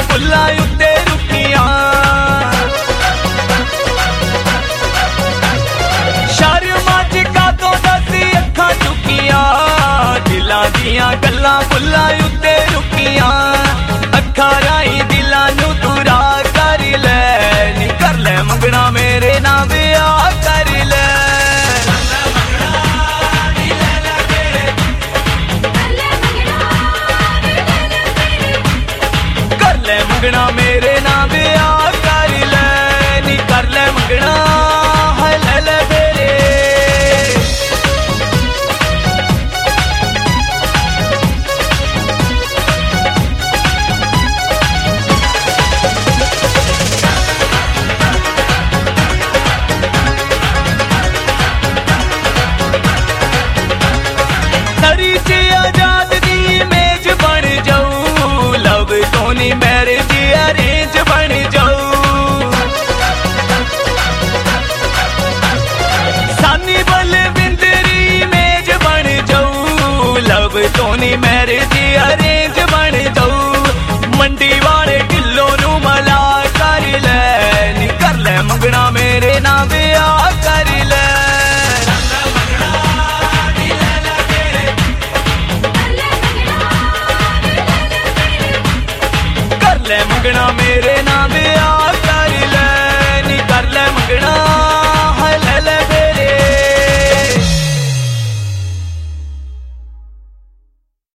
फुल्ला उत्ते रुकियां शर्मा च कातों दसी अखां चुकियां दिलां दियां गल्लां फुल्ला उत्ते रुकियां अखां राही दिलां नू तू राह कर ले नी कर ले मंगना मेरे नाल ब्याह कर ले मंगना मेरे नाम ब्याह कर ले नी कर ले मंगना है ले ले मेरे नरी च आजाद दी इमेज बन जाऊं लव तोनी मैरिज अरेंज बन जाऊं सानी बलविंदरी इमेज बन जाऊं लव तोनी मैरिज अरेंज बन जाऊं मंडी वाले किलो नू मला कर ले नी कर ले मंगना मेरे नाम ब्याह कर ले कर ले मंगना मेरे नाम